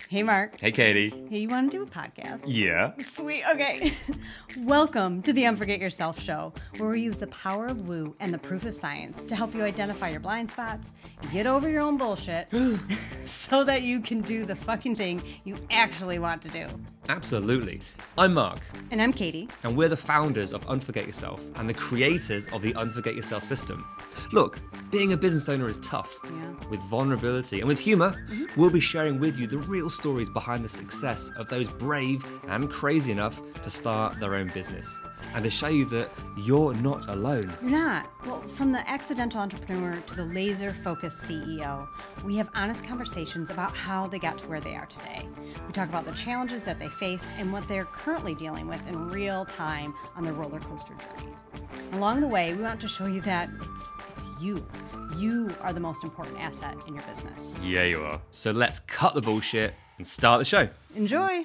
Hey, Mark. Hey, Katie. Hey, you want to do a podcast? Yeah. Sweet. Okay. Welcome to the Unforget Yourself show, where we use the power of woo and the proof of science to help you identify your blind spots, get over your own bullshit, so that you can do the fucking thing you actually want to do. Absolutely. I'm Mark. And I'm Katie. And we're the founders of Unforget Yourself and the creators of the Unforget Yourself system. Look, being a business owner is tough. Yeah. With vulnerability and with humor, we'll be sharing with you the real stories behind the success of those brave and crazy enough to start their own business. And to show you that you're not alone. You're not. Well, from the accidental entrepreneur to the laser-focused CEO, we have honest conversations about how they got to where they are today. We talk about the challenges that they faced and what they're currently dealing with in real time on their roller coaster journey. Along the way, we want to show you that it's you. You are the most important asset in your business. Yeah, you are. So let's cut the bullshit and start the show. Enjoy.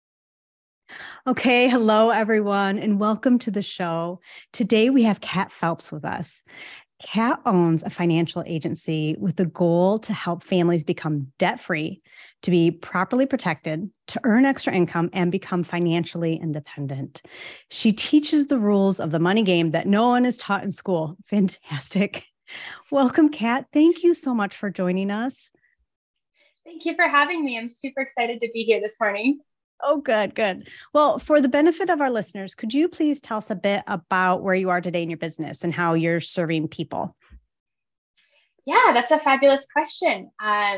Okay, hello everyone, and welcome to the show. Today we have Kat Phelps with us. Kat owns a financial agency with the goal to help families become debt-free, to be properly protected, to earn extra income, and become financially independent. She teaches the rules of the money game that no one is taught in school. Fantastic. Welcome, Kat. Thank you so much for joining us. Thank you for having me. I'm super excited to be here this morning. Oh, good, good. Well, for the benefit of our listeners, could you please tell us a bit about where you are today in your business and how you're serving people? Yeah, that's a fabulous question.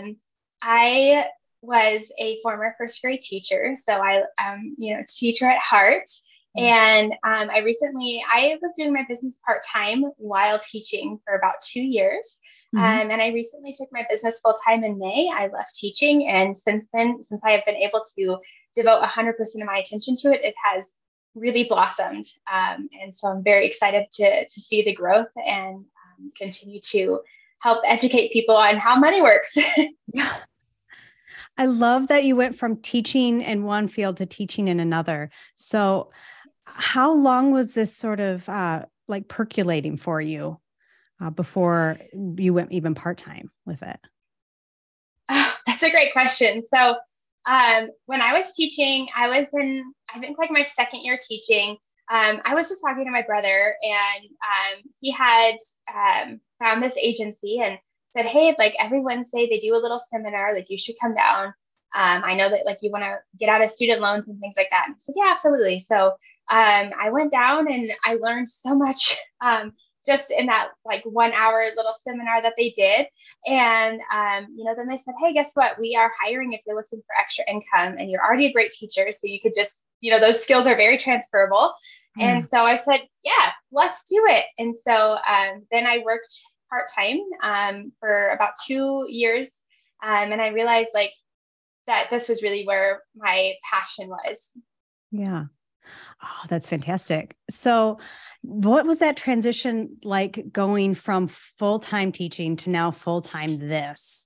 I was a former first grade teacher, so I am, teacher at heart. And I was doing my business part-time while teaching for about 2 years. And I recently took my business full-time in May. I left teaching. And since then, since I have been able to devote 100% of my attention to it, it has really blossomed. And so I'm very excited to see the growth and continue to help educate people on how money works. Yeah. I love that you went from teaching in one field to teaching in another. So how long was this sort of percolating for you before you went even part-time with it? Oh, that's a great question. So when I was teaching, I was in, I think like my second year teaching. I was just talking to my brother and he had found this agency and said, hey, like every Wednesday they do a little seminar, like you should come down. I know that like you want to get out of student loans and things like that. And I said, yeah, absolutely. So I went down and I learned so much just in that like 1 hour little seminar that they did. And, then they said, hey, guess what? We are hiring if you're looking for extra income and you're already a great teacher. So you could just, those skills are very transferable. And so I said, yeah, let's do it. And so then I worked part-time for about 2 years. And I realized like that this was really where my passion was. Yeah. Oh, that's fantastic. So what was that transition like going from full-time teaching to now full-time this?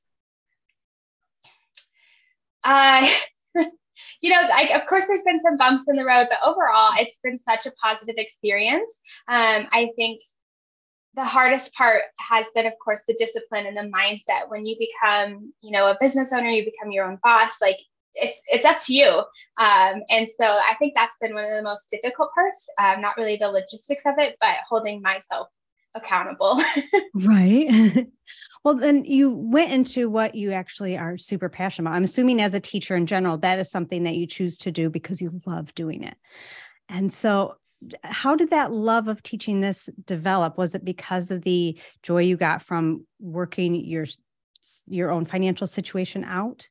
Of course, there's been some bumps in the road, but overall, it's been such a positive experience. I think the hardest part has been, of course, the discipline and the mindset. When you become, a business owner, you become your own boss, like it's up to you. And so I think that's been one of the most difficult parts, not really the logistics of it, but holding myself accountable. Right. Well, then you went into what you actually are super passionate about. I'm assuming as a teacher in general, that is something that you choose to do because you love doing it. And so how did that love of teaching this develop? Was it because of the joy you got from working your own financial situation out?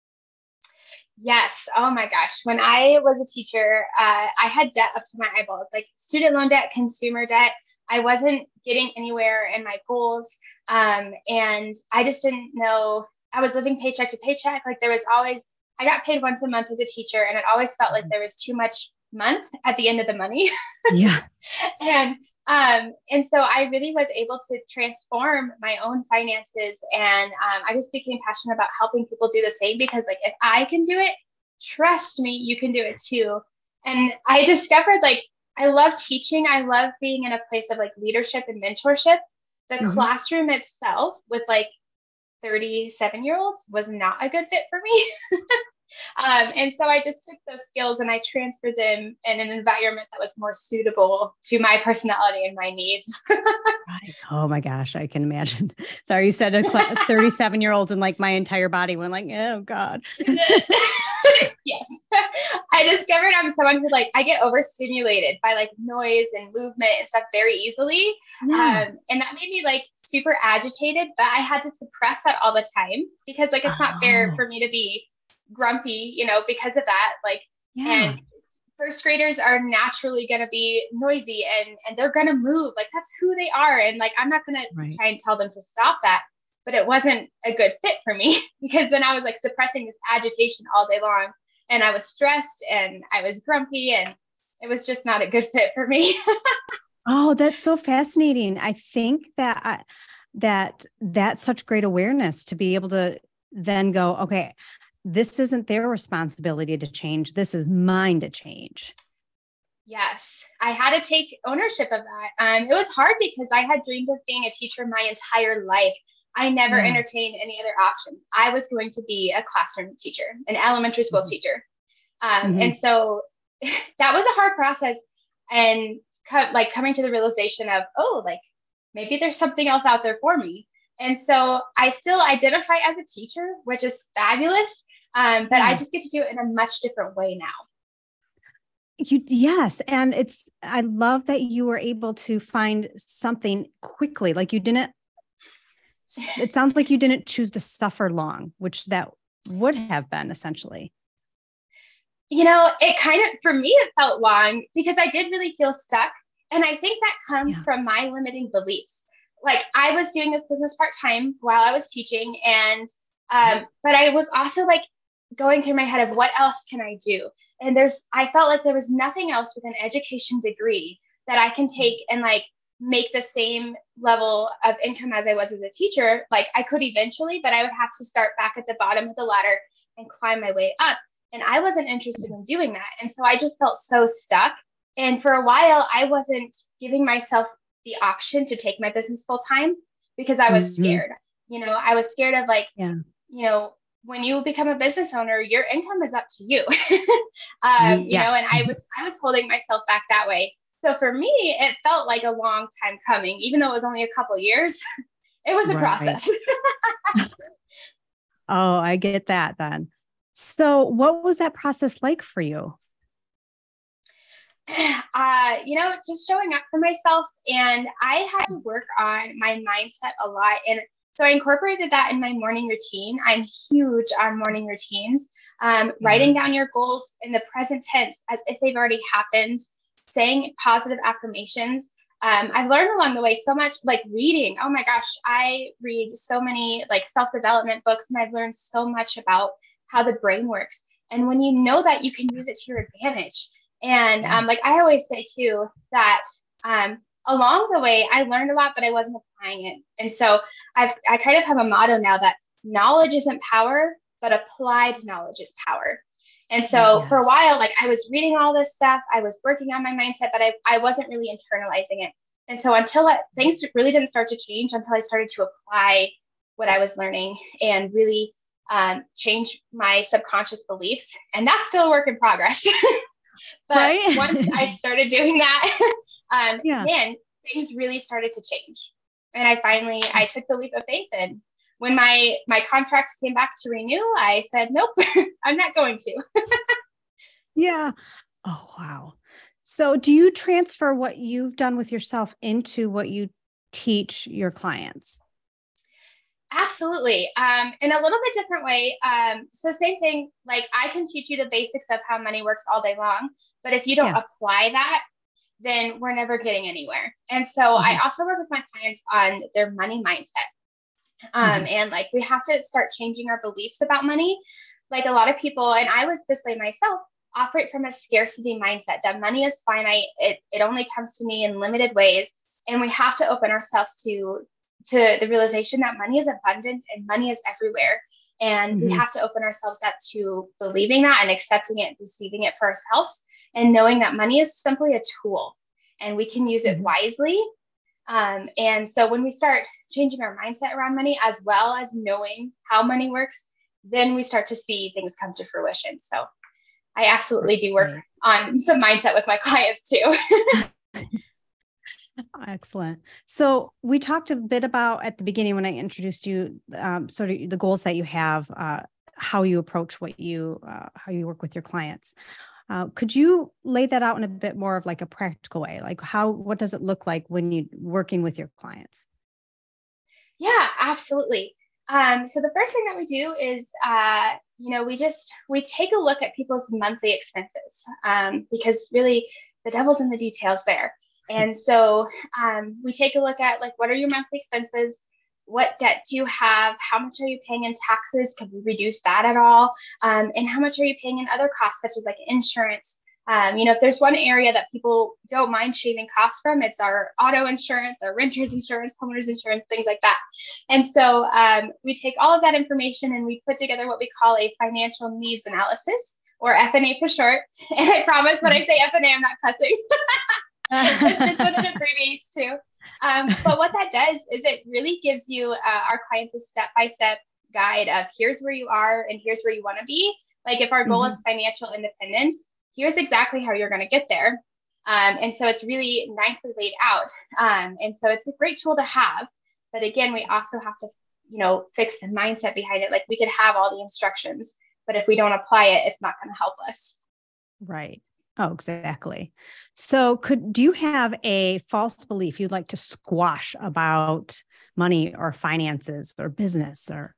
Yes. Oh my gosh. When I was a teacher, I had debt up to my eyeballs, like student loan debt, consumer debt. I wasn't getting anywhere in my goals. And I just didn't know, I was living paycheck to paycheck. Like I got paid once a month as a teacher, and it always felt like there was too much month at the end of the money. Yeah. And so I really was able to transform my own finances. And I just became passionate about helping people do the same, because like, if I can do it, trust me, you can do it too. And I discovered like, I love teaching. I love being in a place of like leadership and mentorship. The classroom itself with like 37-year-olds was not a good fit for me. And so I just took those skills and I transferred them in an environment that was more suitable to my personality and my needs. Right. Oh my gosh, I can imagine. Sorry, you said a 37-year-old and like my entire body went like, oh God. Yes. I discovered I'm someone who like, I get overstimulated by like noise and movement and stuff very easily. Yeah. And that made me like super agitated, but I had to suppress that all the time because like, it's not fair Oh, for me to be grumpy, you know, because of that. Like, yeah. and first graders are naturally going to be noisy and they're going to move. Like that's who they are. And like, I'm not going to Right. try and tell them to stop that, but it wasn't a good fit for me because then I was like suppressing this agitation all day long and I was stressed and I was grumpy and it was just not a good fit for me. Oh, that's so fascinating. I think that that's such great awareness to be able to then go, okay, this isn't their responsibility to change. This is mine to change. Yes, I had to take ownership of that. It was hard because I had dreamed of being a teacher my entire life. I never Yeah. entertained any other options. I was going to be a classroom teacher, an elementary school teacher. Mhm. And so that was a hard process. And like coming to the realization of, oh, like maybe there's something else out there for me. And so I still identify as a teacher, which is fabulous. But I Yeah. just get to do it in a much different way now. Yes. And I love that you were able to find something quickly. Like it sounds like you didn't choose to suffer long, which that would have been essentially. You know, it kind of, for me, it felt long because I did really feel stuck. And I think that comes Yeah. from my limiting beliefs. Like I was doing this business part-time while I was teaching. And, but I was also like going through my head of what else can I do? And I felt like there was nothing else with an education degree that I can take and like make the same level of income as I was as a teacher. Like I could eventually, but I would have to start back at the bottom of the ladder and climb my way up. And I wasn't interested in doing that. And so I just felt so stuck. And for a while, I wasn't giving myself the option to take my business full time because I was Mm-hmm. scared. You know, I was scared of like, Yeah. you know, when you become a business owner, your income is up to you. You know, and Yes. I was holding myself back that way. So for me, it felt like a long time coming, even though it was only a couple years. It was a Right. process. Oh, I get that then. So what was that process like for you? You know, just showing up for myself. And I had to work on my mindset a lot. And so I incorporated that in my morning routine. I'm huge on morning routines, Yeah. writing down your goals in the present tense as if they've already happened, saying positive affirmations. I've learned along the way so much, like reading. Oh my gosh, I read so many like self-development books, and I've learned so much about how the brain works. And when you know that, you can use it to your advantage. And Yeah. like I always say too, that along the way, I learned a lot, but I wasn't applying it. And so I kind of have a motto now that knowledge isn't power, but applied knowledge is power. And so for a Yes. while, like I was reading all this stuff, I was working on my mindset, but I wasn't really internalizing it. And so things really didn't start to change until I started to apply what I was learning and really change my subconscious beliefs. And that's still a work in progress. But Right. once I started doing that, Yeah. then things really started to change. And I took the leap of faith. And when my contract came back to renew, I said, nope, I'm not going to. Yeah. Oh, wow. So do you transfer what you've done with yourself into what you teach your clients? Absolutely. In a little bit different way. So same thing, like I can teach you the basics of how money works all day long, but if you don't Yeah. apply that, then we're never getting anywhere. And so I Mhm. also work with my clients on their money mindset. Mhm. And like we have to start changing our beliefs about money. Like a lot of people, and I was this way myself, operate from a scarcity mindset that money is finite. It only comes to me in limited ways. And we have to open ourselves to the realization that money is abundant and money is everywhere. And we Mhm. have to open ourselves up to believing that and accepting it, receiving it for ourselves, and knowing that money is simply a tool and we can use it Mhm. wisely. And so when we start changing our mindset around money, as well as knowing how money works, then we start to see things come to fruition. So I absolutely do work on some mindset with my clients too. Excellent. So we talked a bit about at the beginning when I introduced you, sort of the goals that you have, how you approach how you work with your clients. Could you lay that out in a bit more of like a practical way? Like what does it look like when you're working with your clients? Yeah, absolutely. So the first thing that we do is, we take a look at people's monthly expenses, because really the devil's in the details there. And so we take a look at like, what are your monthly expenses? What debt do you have? How much are you paying in taxes? Can we reduce that at all? And how much are you paying in other costs, such as like insurance? If there's one area that people don't mind shaving costs from, it's our auto insurance, our renter's insurance, homeowner's insurance, things like that. And so we take all of that information and we put together what we call a financial needs analysis, or FNA for short. And I promise when I say FNA, I'm not cussing. That's just what it abbreviates to. But what that does is it really gives you, our clients, a step-by-step guide of here's where you are and here's where you want to be. Like if our goal is financial independence, here's exactly how you're going to get there. And so it's really nicely laid out. And so it's a great tool to have. But again, we also have to, fix the mindset behind it. Like we could have all the instructions, but if we don't apply it, it's not going to help us. Right. Oh, exactly. So do you have a false belief you'd like to squash about money or finances or business or?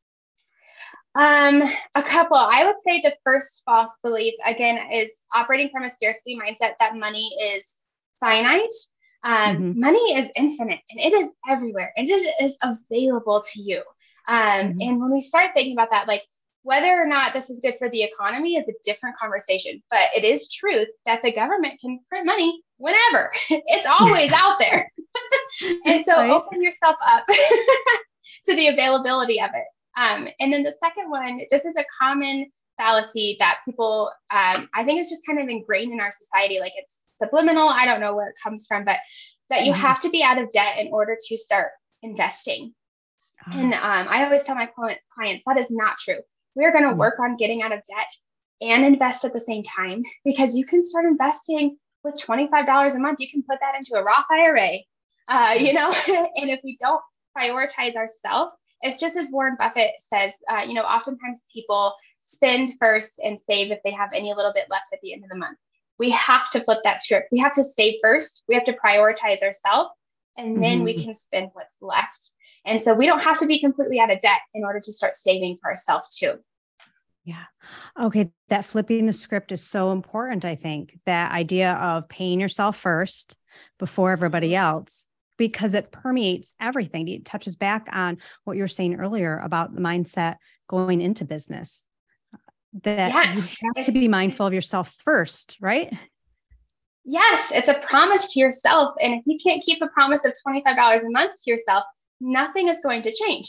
A couple. I would say the first false belief, again, is operating from a scarcity mindset that money is finite. Money is infinite and it is everywhere and it is available to you. And when we start thinking about that, like whether or not this is good for the economy is a different conversation, but it is truth that the government can print money whenever. It's always out there. And so open yourself up to the availability of it. And then the second one, this is a common fallacy that people, I think it's just kind of ingrained in our society. Like it's subliminal. I don't know where it comes from, but that you have to be out of debt in order to start investing. And I always tell my clients that is not true. We're going to work on getting out of debt and invest at the same time, because you can start investing with $25 a month. You can put that into a Roth IRA, and if we don't prioritize ourselves, it's just as Warren Buffett says, oftentimes people spend first and save if they have any little bit left at the end of the month. We have to flip that script. We have to save first. We have to prioritize ourselves, and then we can spend what's left. And so we don't have to be completely out of debt in order to start saving for ourselves too. Yeah. Okay. That flipping the script is so important. I think that idea of paying yourself first before everybody else, because it permeates everything. It touches back on what you were saying earlier about the mindset going into business, that you have to be mindful of yourself first, right? Yes. It's a promise to yourself. And if you can't keep a promise of $25 a month to yourself, nothing is going to change.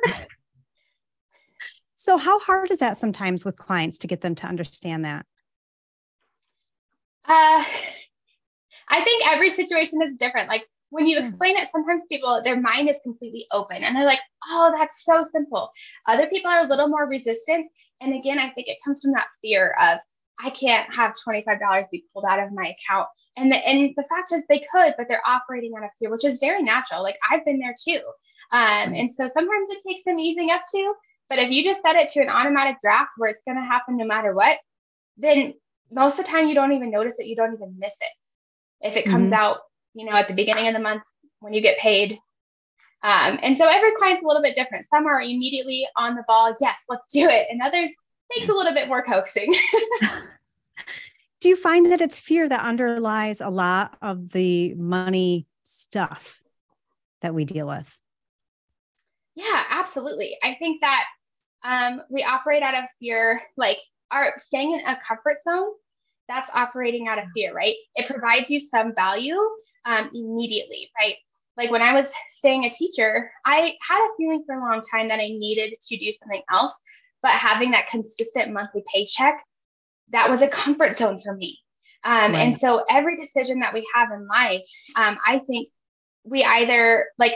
So how hard is that sometimes with clients to get them to understand that? I think every situation is different. Like when you explain it, sometimes people, their mind is completely open and they're like, oh, that's so simple. Other people are a little more resistant. And again, I think it comes from that fear of, I can't have $25 be pulled out of my account. And the fact is they could, but they're operating out of fear, which is very natural. Like I've been there too. And so sometimes it takes some easing up to, but if you just set it to an automatic draft where it's going to happen no matter what, then most of the time you don't even notice it. You don't even miss it. If it comes out, at the beginning of the month when you get paid. And so every client's a little bit different. Some are immediately on the ball. Yes, let's do it. And others takes a little bit more coaxing. Do you find that it's fear that underlies a lot of the money stuff that we deal with? Yeah, absolutely. I think that we operate out of fear, like staying in a comfort zone. That's operating out of fear, right? It provides you some value immediately, right? Like when I was staying a teacher, I had a feeling for a long time that I needed to do something else, but having that consistent monthly paycheck, that was a comfort zone for me. And so every decision that we have in life, I think we either like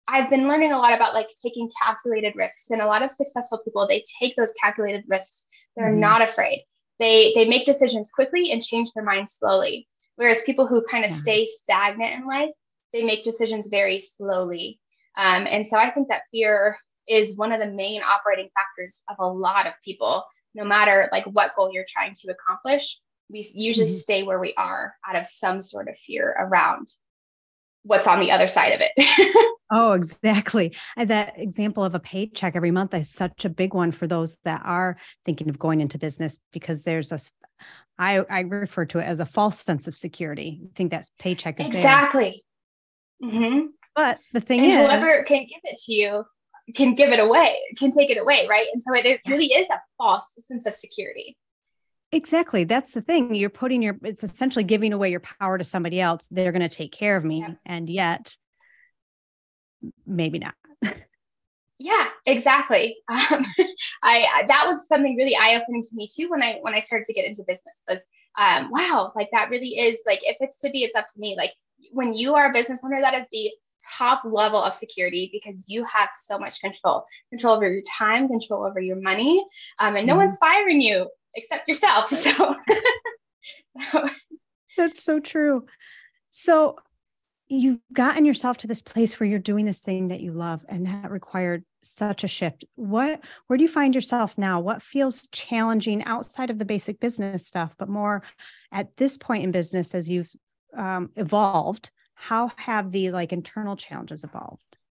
I've been learning a lot about like taking calculated risks, and a lot of successful people, they take those calculated risks. They're not afraid. They make decisions quickly and change their mind slowly. Whereas people who kind of stay stagnant in life, they make decisions very slowly. And so I think that fear is one of the main operating factors of a lot of people, no matter like what goal you're trying to accomplish. We usually stay where we are out of some sort of fear around what's on the other side of it. Oh, exactly. That example of a paycheck every month is such a big one for those that are thinking of going into business, because there's I refer to it as a false sense of security. I think that paycheck is exactly. Mm-hmm. But the thing and is, whoever can give it to you can give it away, can take it away, right? And so it really is a false sense of security. Exactly. That's the thing. You're it's essentially giving away your power to somebody else. They're going to take care of me. Yeah. And yet maybe not. Yeah, exactly. That was something really eye-opening to me too, when I started to get into business, was, wow, like that really is like, if it's to be, it's up to me. Like when you are a business owner, that is the top level of security, because you have so much control over your time, control over your money. And no one's firing you except yourself. So that's so true. So you've gotten yourself to this place where you're doing this thing that you love, and that required such a shift. Where do you find yourself now? What feels challenging outside of the basic business stuff, but more at this point in business as you've evolved? How have the like internal challenges evolved?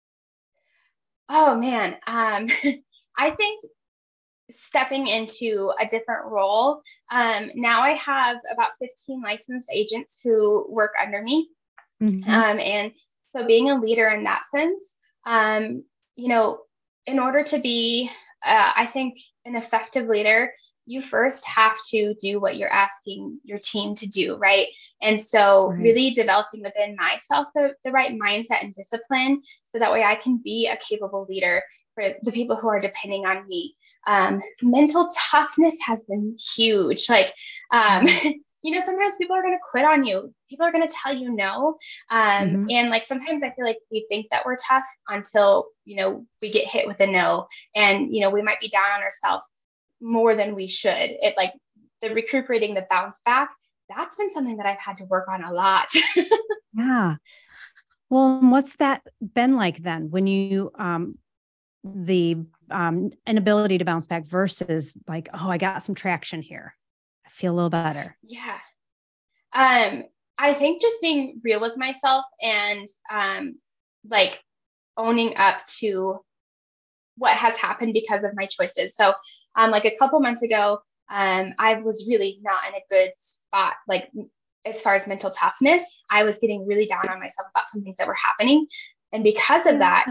Oh man. I think stepping into a different role. Now I have about 15 licensed agents who work under me. And so being a leader in that sense, you know, in order to be, I think, an effective leader, you first have to do what you're asking your team to do, right? And so really developing within myself the right mindset and discipline, so that way I can be a capable leader for the people who are depending on me. Mental toughness has been huge. Like, you know, sometimes people are going to quit on you. People are going to tell you no. And like, sometimes I feel like we think that we're tough until, you know, we get hit with a no, and, you know, we might be down on ourselves more than we should. It like the recuperating, the bounce back, that's been something that I've had to work on a lot. Yeah. Well, what's that been like then, when you, the inability to bounce back versus like, oh, I got some traction here, I feel a little better? Yeah. I think just being real with myself and like owning up to what has happened because of my choices. So like a couple months ago, I was really not in a good spot, like as far as mental toughness. I was getting really down on myself about some things that were happening. And because of that,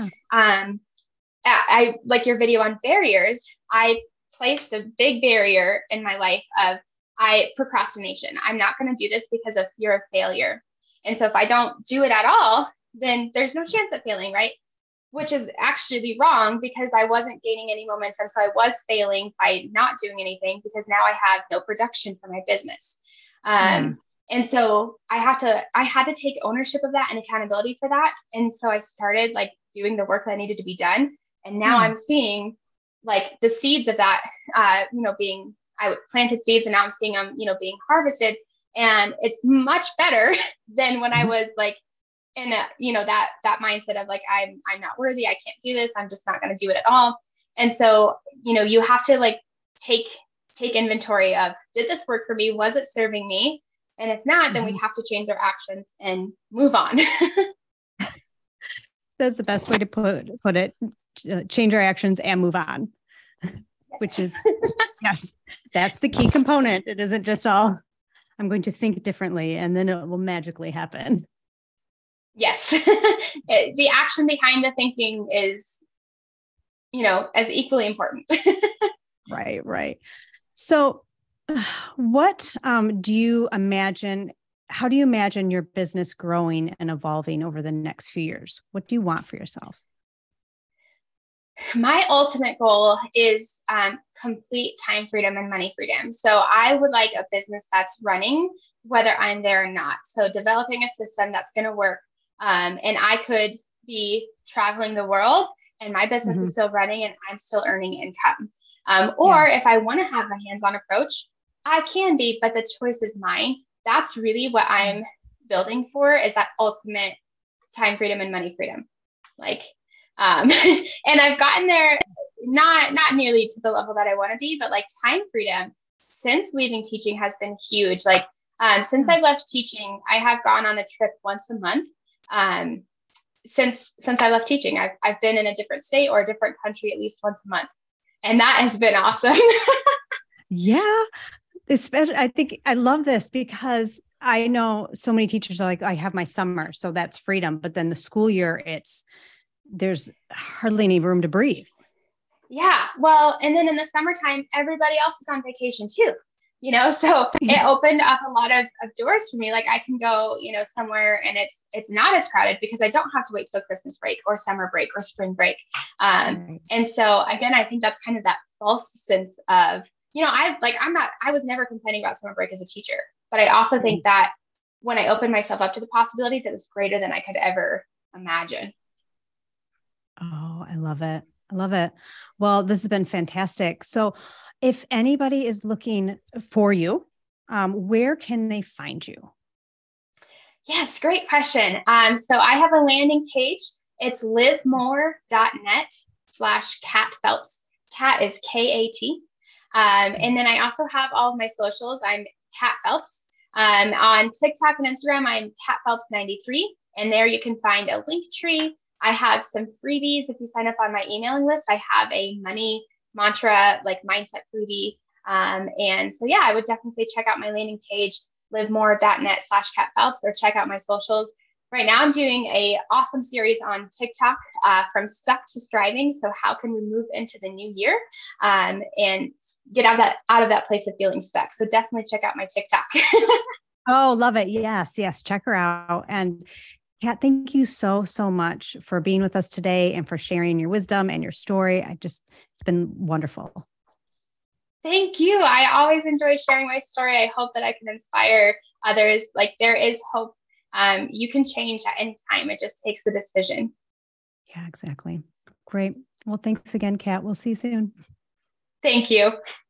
I like your video on barriers, I placed a big barrier in my life of procrastination. I'm not going to do this because of fear of failure. And so if I don't do it at all, then there's no chance of failing, right? Which is actually wrong, because I wasn't gaining any momentum. So I was failing by not doing anything, because now I have no production for my business. And so I had to take ownership of that and accountability for that. And so I started like doing the work that needed to be done. And now I'm seeing like the seeds of that, you know, I planted seeds, and now I'm seeing them, you know, being harvested. And it's much better than when I was like in a, you know, that mindset of like, I'm not worthy. I can't do this. I'm just not going to do it at all. And so, you know, you have to like take inventory of, did this work for me? Was it serving me? And if not, then we have to change our actions and move on. That's the best way to put it. Change our actions and move on, which is, yes, that's the key component. It isn't just all, I'm going to think differently and then it will magically happen. Yes. The action behind the thinking is, you know, as equally important. Right. So what do you imagine? How do you imagine your business growing and evolving over the next few years? What do you want for yourself? My ultimate goal is complete time freedom and money freedom. So I would like a business that's running, whether I'm there or not. So developing a system that's going to work. And I could be traveling the world and my business is still running and I'm still earning income. Or if I want to have a hands-on approach, I can be, but the choice is mine. That's really what I'm building for, is that ultimate time freedom and money freedom. Like, and I've gotten there, not nearly to the level that I want to be, but like time freedom since leaving teaching has been huge. Like, since I've left teaching, I have gone on a trip once a month. Since I left teaching, I've been in a different state or a different country at least once a month. And that has been awesome. Yeah. Especially, I think I love this because I know so many teachers are like, I have my summer, so that's freedom. But then the school year, there's hardly any room to breathe. Yeah. Well, and then in the summertime, everybody else is on vacation too, so it opened up a lot of doors for me. Like I can go, somewhere and it's not as crowded because I don't have to wait till Christmas break or summer break or spring break. And so again, I think that's kind of that false sense of, I was never complaining about summer break as a teacher, but I also think that when I opened myself up to the possibilities, it was greater than I could ever imagine. Oh, I love it. I love it. Well, this has been fantastic. So if anybody is looking for you, where can they find you? Yes, great question. So I have a landing page. It's livemore.net/Kat Phelps. Kat is K-A-T. And then I also have all of my socials. I'm Kat Phelps. On TikTok and Instagram, I'm Kat Phelps 93. And there you can find a link tree. I have some freebies. If you sign up on my emailing list, I have a money mantra, like mindset freebie. And so, yeah, I would definitely say check out my landing page, livemore.net/Kat Phelps, or check out my socials. Right now, I'm doing an awesome series on TikTok, from stuck to striving. So how can we move into the new year and get out of that place of feeling stuck? So definitely check out my TikTok. Oh, love it. Yes. Check her out. And Kat, thank you so, so much for being with us today and for sharing your wisdom and your story. It's been wonderful. Thank you. I always enjoy sharing my story. I hope that I can inspire others. Like, there is hope. You can change at any time. It just takes the decision. Yeah, exactly. Great. Well, thanks again, Kat. We'll see you soon. Thank you.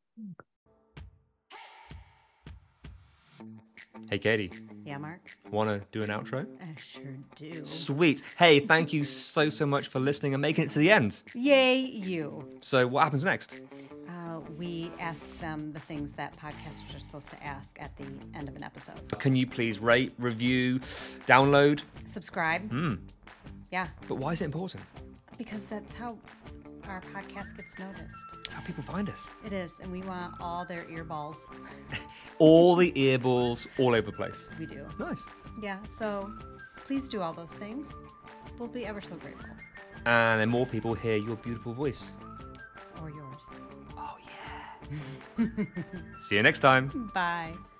Hey, Katie. Yeah, Mark? Want to do an outro? I sure do. Sweet. Hey, thank you so much for listening and making it to the end. Yay, you. So what happens next? We ask them the things that podcasters are supposed to ask at the end of an episode. Can you please rate, review, download? Subscribe. Yeah. But why is it important? Because that's how our podcast gets noticed. That's how people find us. It is. And we want all their earballs. All the earballs all over the place. We do. Nice. Yeah. So please do all those things. We'll be ever so grateful. And then more people hear your beautiful voice. Or yours. Oh, yeah. See you next time. Bye.